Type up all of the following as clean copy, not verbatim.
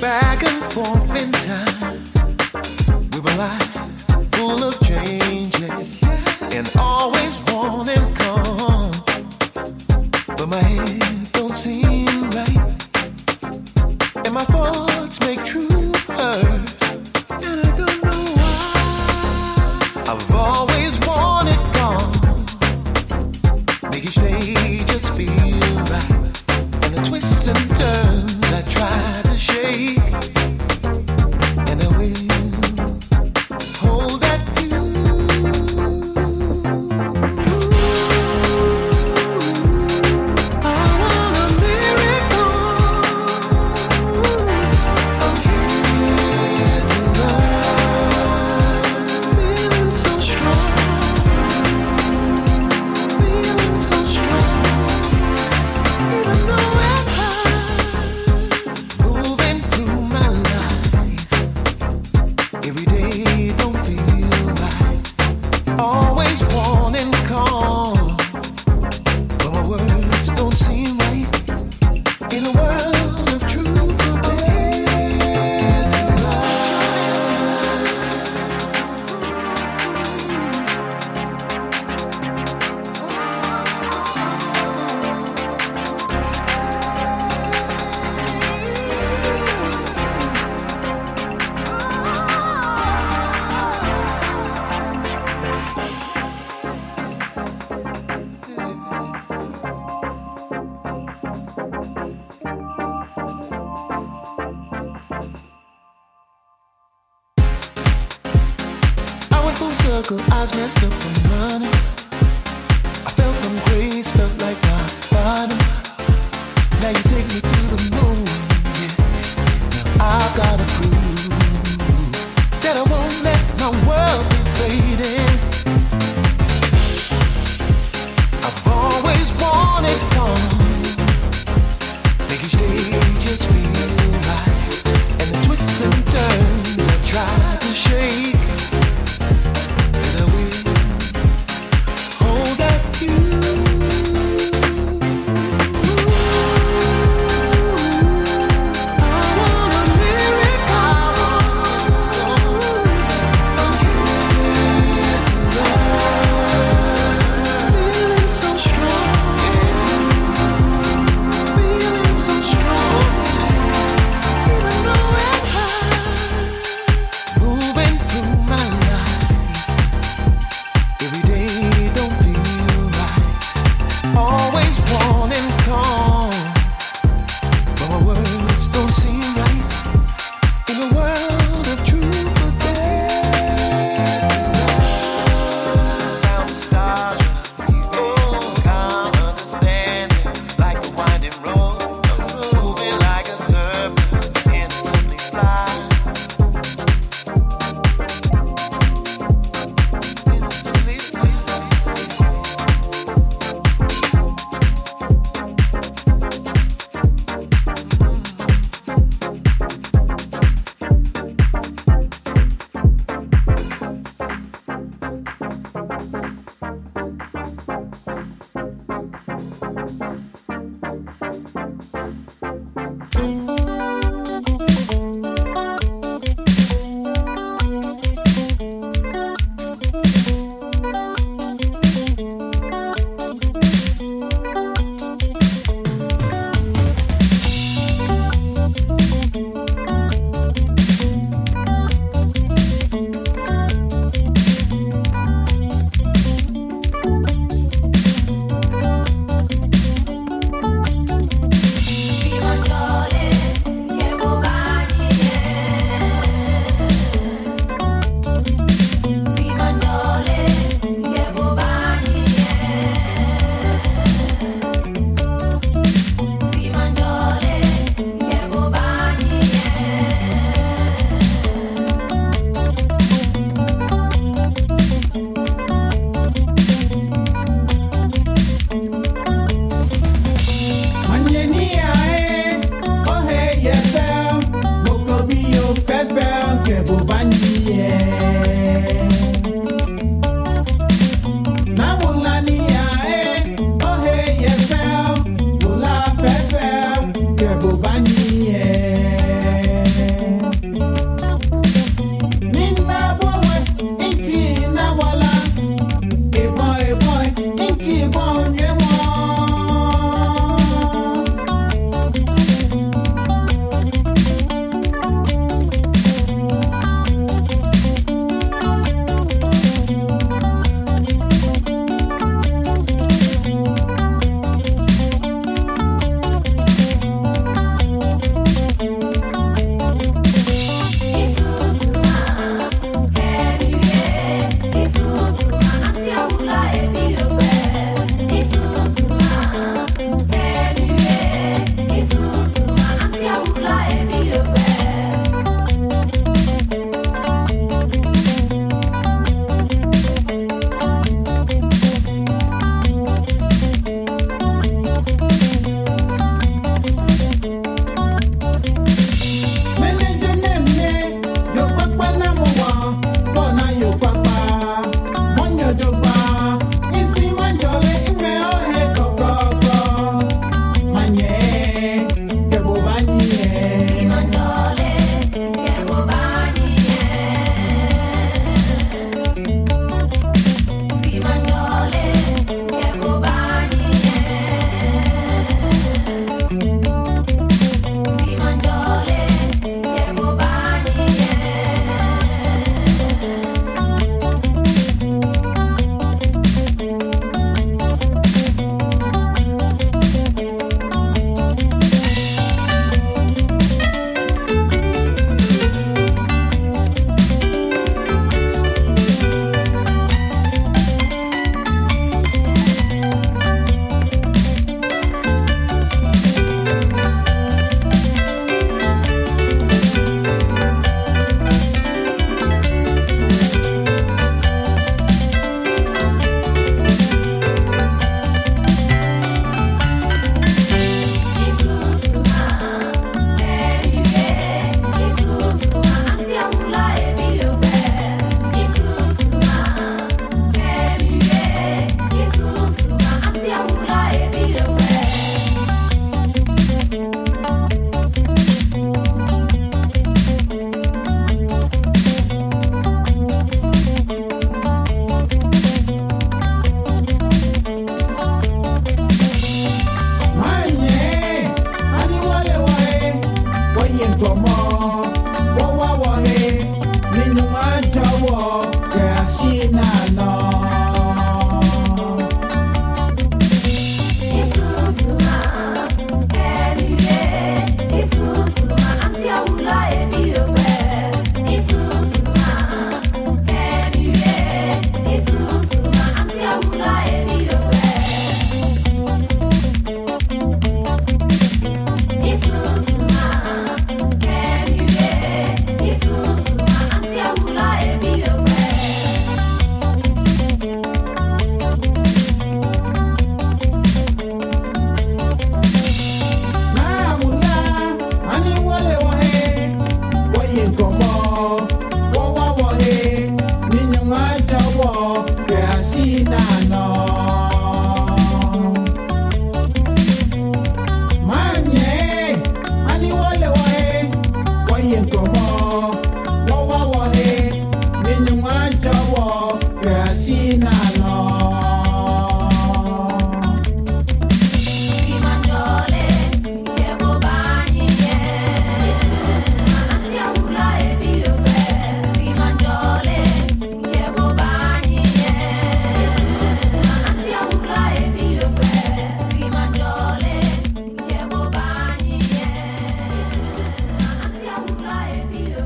back and forth in time. We were life full of changes and always wanting calm. But my head don't seem right, and my thoughts make true hurt. And I don't know why. I've always wanted gone. Make each day just feel right, and the twists and turns I try to shake, and I will hold that view. I want a miracle. I'm here tonight, feeling so strong, feeling so strong, even though I'm high, moving through my life. Every day don't feel right, always wanting calm, but my words don't seem right. In a world of truth, I'm here I went full circle, eyes messed up and running. I fell from grace, felt like my bottom. Now you take me to the moon, yeah. Now I've gotta prove that I won't let my world be fading. I've always wanted calm. Make each day just feel right, and the twists and turns I try to shake. And I will hold that view. I want a miracle. I'm here tonight, feeling so strong, feeling so strong, even though I'm high, moving through my life. Every day don't feel right, always wanting calm, but my words don't seem right. In a world of truth or dare, found the stars, calm understanding, like a winding road, moving like a serpent, instantly fly. Instantly fly. komo wa wa he ninu ma jawo ke ashina no Be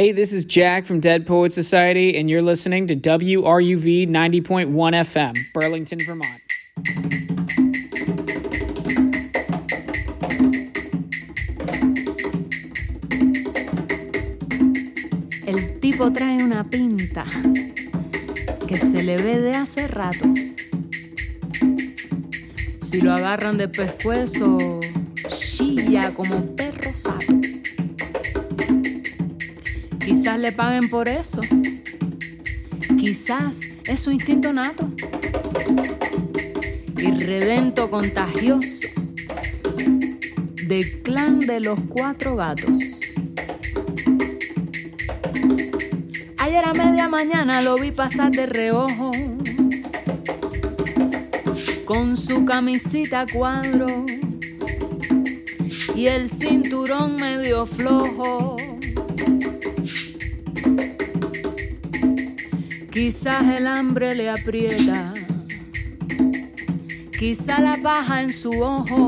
Hey, this is Jack from Dead Poets Society, and you're listening to WRUV 90.1 FM, Burlington, Vermont. El tipo trae una pinta que se le ve de hace rato. Si lo agarran de pescuezo, chilla como perro sato. Quizás le paguen por eso. Quizás es su instinto nato. Irredento contagioso del clan de los 4 gatos. Ayer a media mañana lo vi pasar de reojo con su camisita a cuadro y el cinturón medio flojo. Quizás el hambre le aprieta, quizás la paja en su ojo.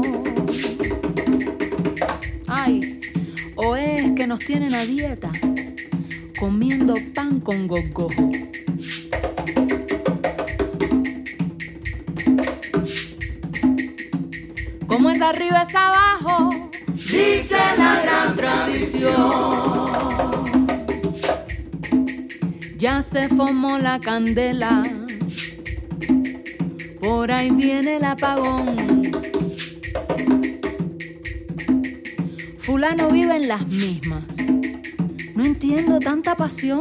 Ay, o es que nos tienen a dieta, comiendo pan con gogojo. Como es arriba es abajo, dice la gran tradición. Ya se formó la candela, por ahí viene el apagón. Fulano vive en las mismas. No entiendo tanta pasión.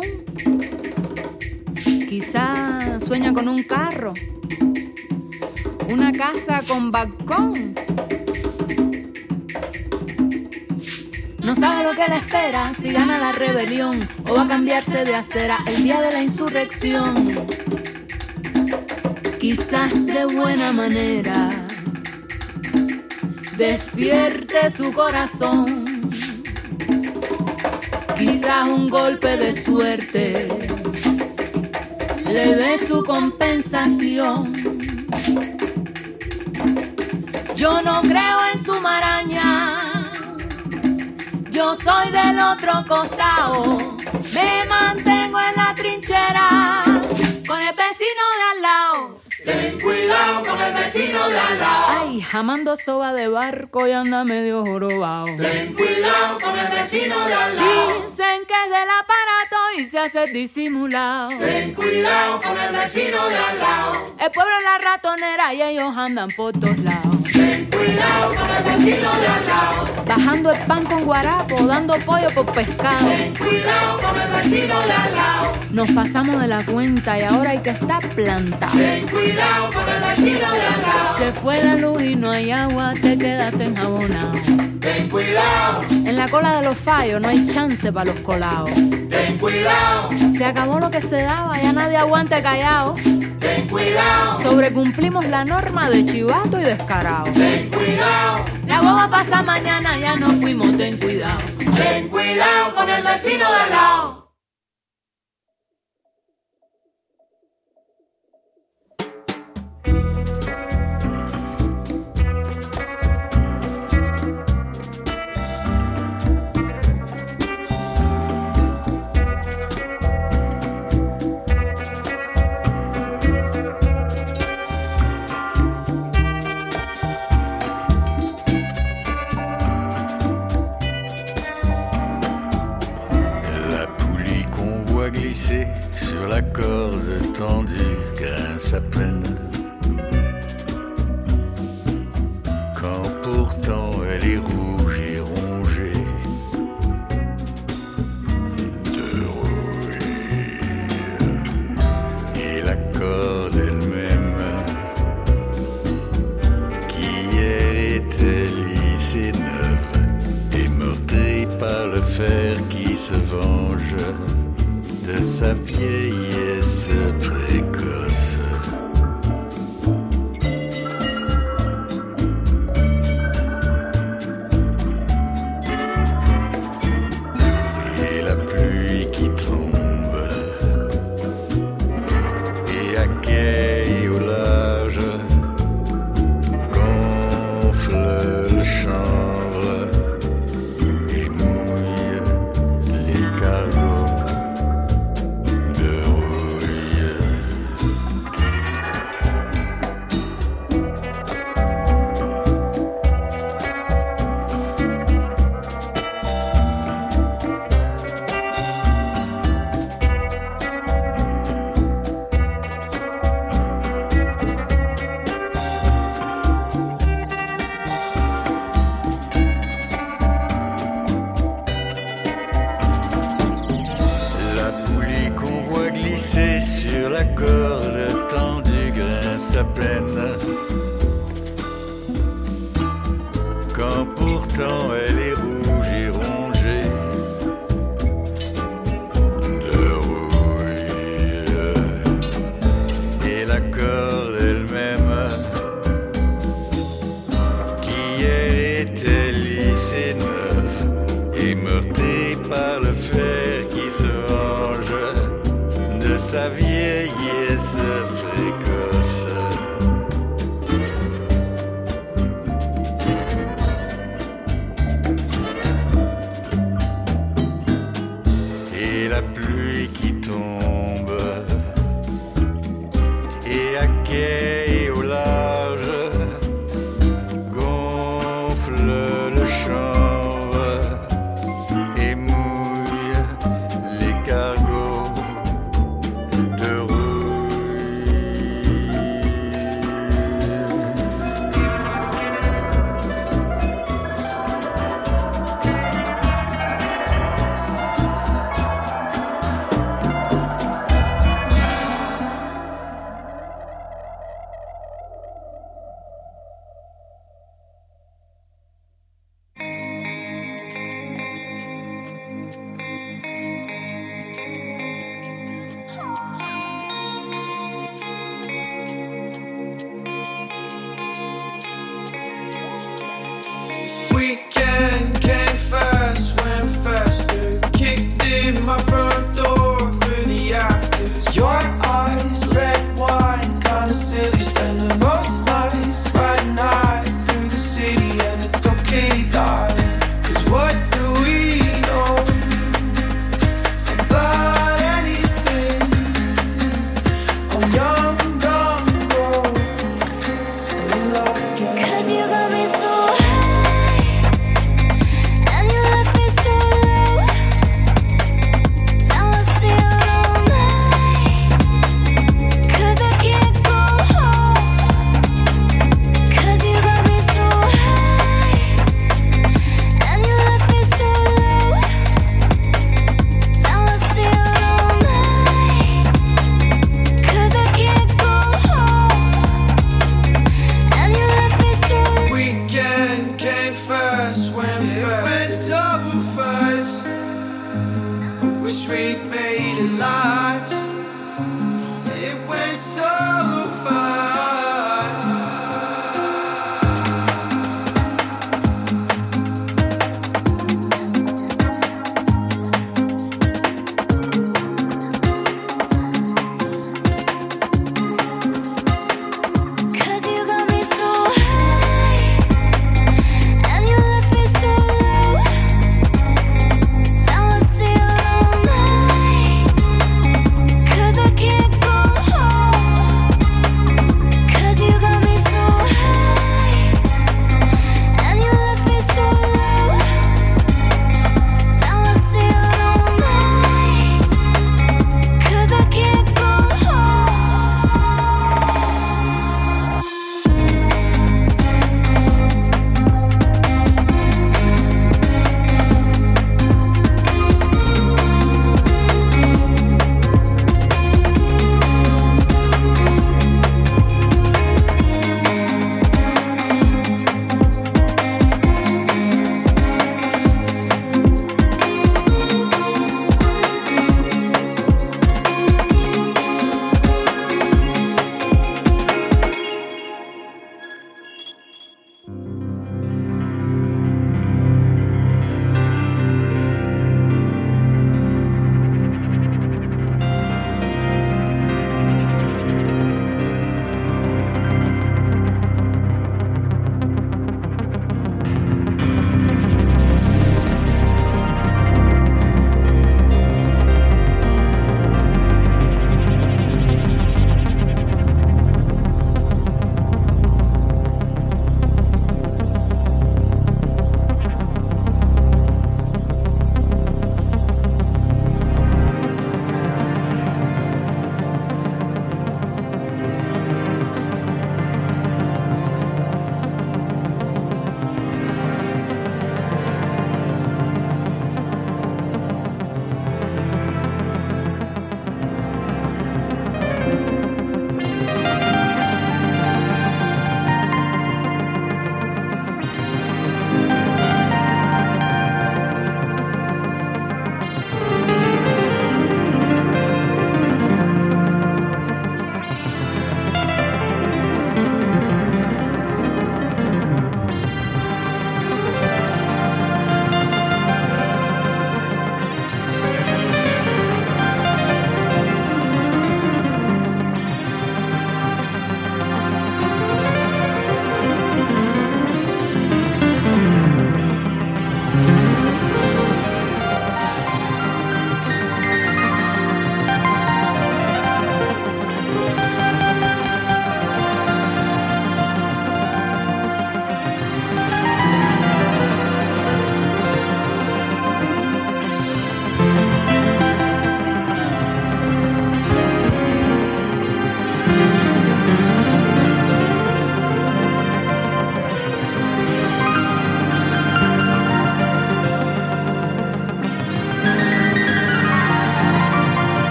Quizá sueña con un carro, una casa con balcón. No sabe lo que le espera, si gana la rebelión o va a cambiarse de acera el día de la insurrección. Quizás de buena manera despierte su corazón. Quizás un golpe de suerte le dé su compensación. Yo no creo en su maraña, yo soy del otro costado. Me mantengo en la trinchera con el vecino de al lado. Ten cuidado con el vecino de al lado. Ay, jamando soga de barco y anda medio jorobado. Ten cuidado con el vecino de al lado. Dicen que es del aparato y se hace disimulado. Ten cuidado con el vecino de al lado. El pueblo es la ratonera y ellos andan por todos lados. Ten cuidado con el vecino de al lado. Bajando el pan con guarapo, dando pollo por pescado. Ten cuidado con el vecino de al lado. Nos pasamos de la cuenta y ahora hay que estar plantado. Ten cuidado con el vecino de al lado. Se fue la luz y no hay agua, te quedaste enjabonado. Ten cuidado. En la cola de los fallos no hay chance para los colados. Ten cuidado. Se acabó lo que se daba, ya nadie aguante callado. Ten cuidado. Sobrecumplimos la norma de chivato y descarado. Ten cuidado. La guagua pasa mañana, ya nos fuimos, ten cuidado. Ten cuidado con el vecino de al lado. Sur la corde tendue grince à peine, quand pourtant elle est rouge et rongée de rouille. Et la corde elle-même, qui hier était lisse et neuve, est meurtrie par le fer qui se venge de sa vieillesse précoce. Et la pluie qui tombe, et à quai et au large, gonfle le chanvre et mouille les cargos. Pourtant elle est rouge et rongée de rouille. Et la corde elle-même, qui hier était lisse et neuve, est meurtrie par le fer qui se venge de sa vieillesse précoce. Et la pluie qui tombe, et à quai et au large, gonfle le chanvre et mouille les cargos de rouille. Weekend came first, went faster. Kicked in my front door through the afters. Your eyes, red wine, kinda silly. Spending most nights riding high through the city. And it's okay, darling, 'cause what do we know about anything? I'm young, dumb, broke, and in love again. 'Cause you got me so high, and you left me so low. Now I see it all night, 'cause I can't go home. 'Cause you got me so high, and you left me so low. Now I see it all night, 'cause I can't go home. And you left me so low. Weekend came first, went first. It went so fast. Wish we'd made it last. It went so fast. Cause you got me so high, and you left me so low. Now I see it all night,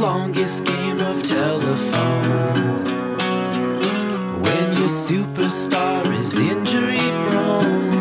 longest game of telephone. When your superstar is injury prone,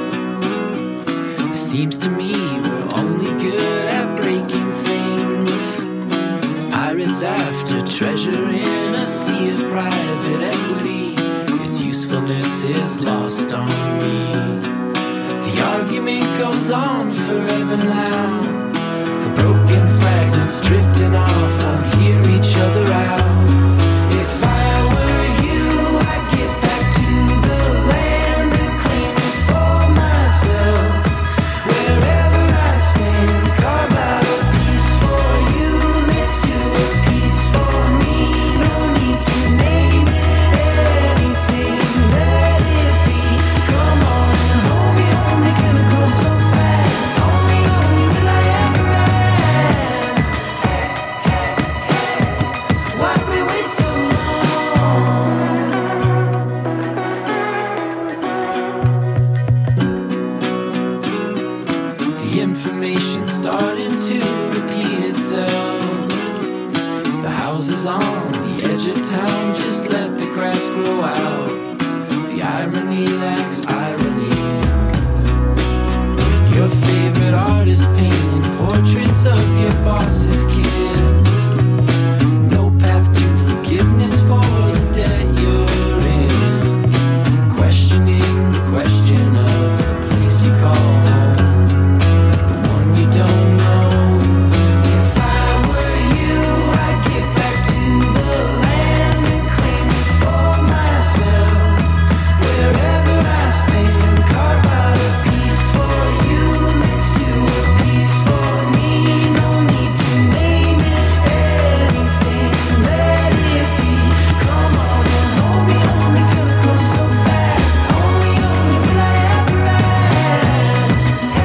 it seems to me we're only good at breaking things. Pirates after treasure in a sea of private equity. Its usefulness is lost on me. The argument goes on forever now. The broken fragments drifting off won't hear each other out. If I were you, I'd get back to the land and claim it for myself. Wherever I stand, carve out a piece for you next to a piece for me. No need to name it anything, let it be. Come on and hold me, gonna go so fast. Only will I ever ask. Why'd we wait so long? The information's starting to repeat itself. The houses on the edge of town just let the grass grow out. The irony lacks irony. Your favorite artist painting portraits of your boss's kids. No path to forgiveness for the debt you're in. Questioning the question of the place you call home, the one you don't know. If I were you, I'd get back to the land and claim it for myself. Wherever I stand, carve out a piece for you next to a piece for me. No need to name it anything, let it be. Come on and hold me, gonna go so fast. Only will I ever ask.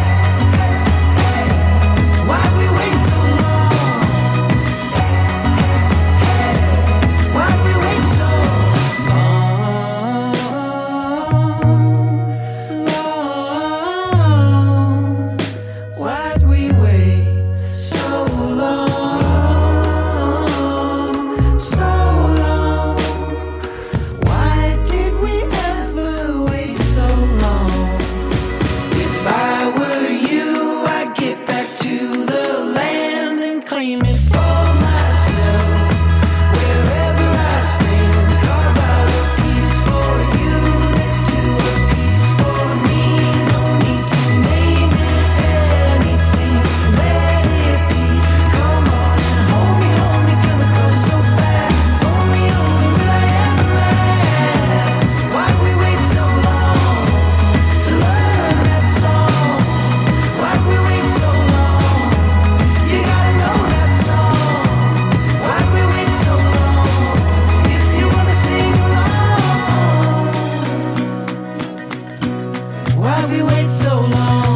Why'd we wait so long? Why'd we wait so long? Why'd we wait so long? So long. Why did we ever wait so long? If I were you, I'd get back to the land and claim it for myself. Wherever I stand, carve out a piece for you next to a piece for me. No need to name it anything, let it be. Come on and hold me, gonna go so fast. Only will I ever ask. Why'd we wait so long to learn that song? Why'd we wait so long? You gotta know that song. Why'd we wait so long? If you wanna sing along. Why'd we wait so long?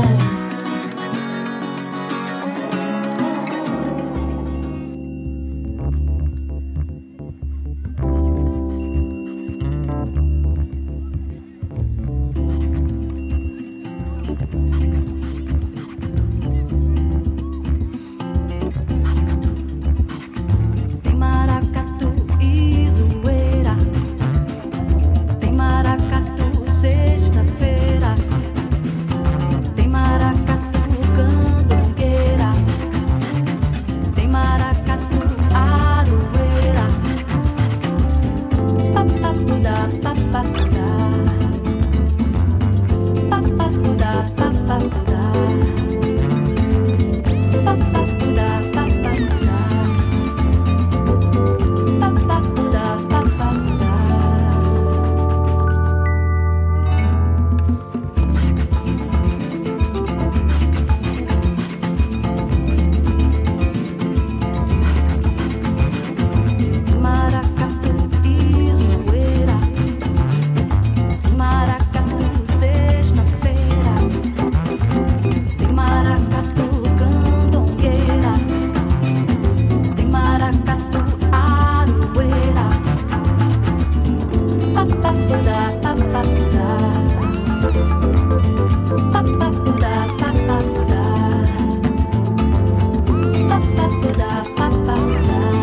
Tem maracatu e zoeira, tem maracatu sexta-feira, tem maracatu candongueira, tem maracatu aroeira, papapudá, papapudá, papapudá, papapudá, papapudá, papapudá. Papapudá, papapudá. Maracatu e zoeira, maracatu sexta-feira, tem maracatu candongueira, tem maracatu aroeira, papapudá, papapudá, papapudá, papapudá, papapudá, papapudá.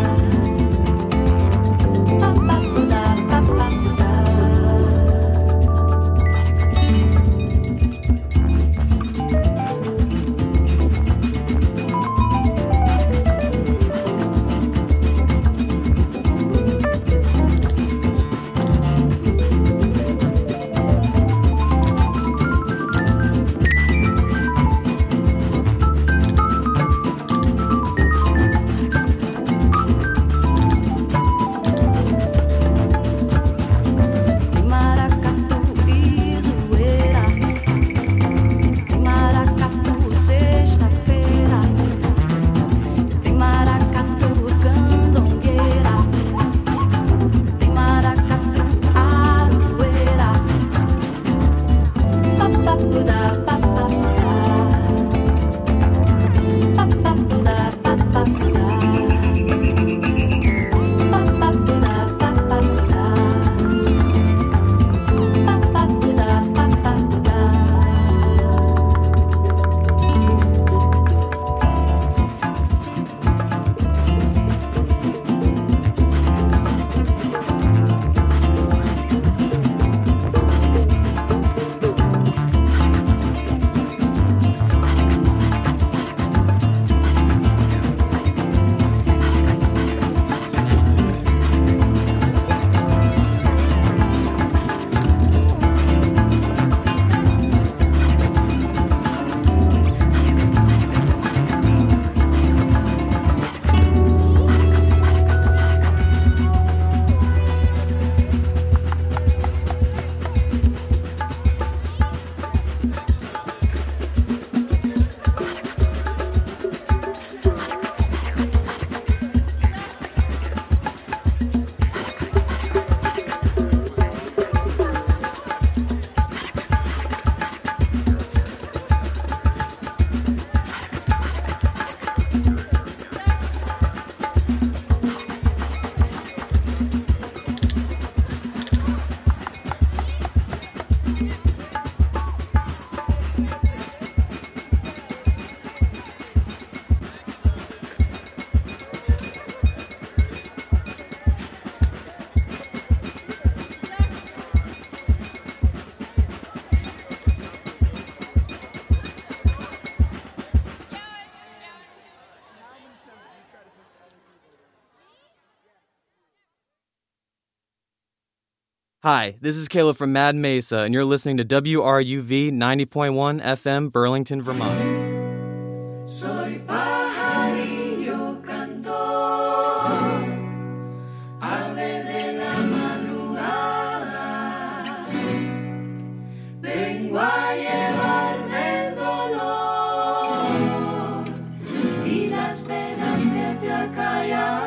Hi, this is Caleb from Mad Mesa, and you're listening to WRUV 90.1 FM, Burlington, Vermont. Soy pajarillo cantor, ave de la madrugada, vengo a llevarme el dolor y las penas que te acallan.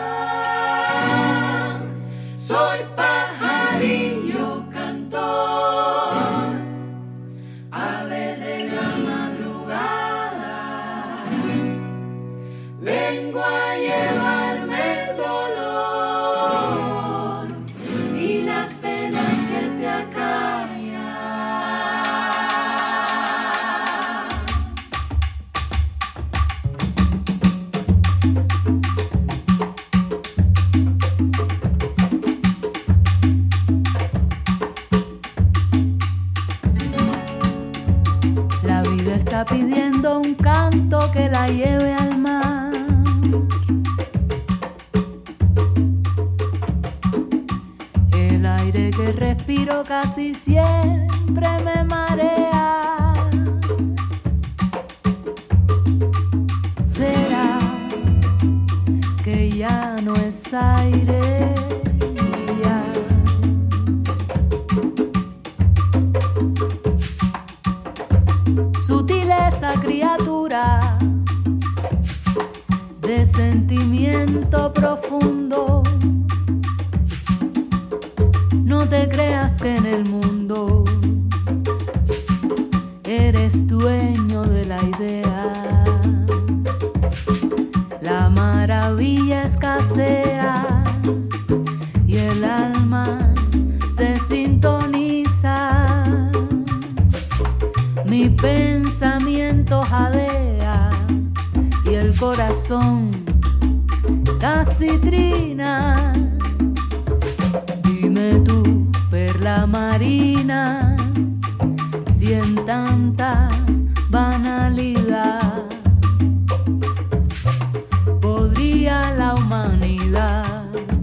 Soy pajarillo cantor, ave de la madrugada, vengo a llevarme el dolor y las penas que te acallan. La vida está pidiendo un canto que la lleve al mar. El aire que respiro casi siempre me marea. ¿Será que ya no es aire? Ya. Sutileza, criatura de sentimiento profundo. No te creas que en el mundo eres dueño de la idea. La maravilla escasea y el alma se sintoniza. Mi pensamiento jadea y el corazón casi trina. Dime tú, perla marina, si en tanta banalidad podría la humanidad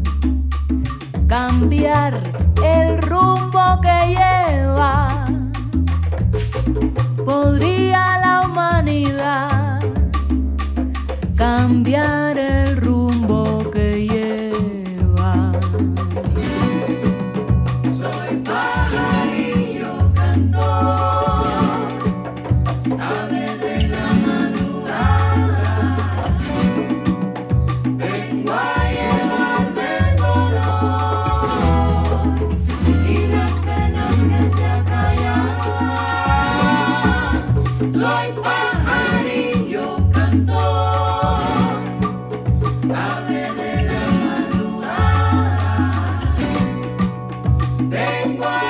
cambiar el rumbo que lleva. ¿Podría la humanidad cambiar el rumbo que lleva? Soy pajarillo cantor, ave de la madrugada, vengo a llevarme el dolor y las penas que te acallan. Soy pajarillo cantor, ave de la madrugada, vengo a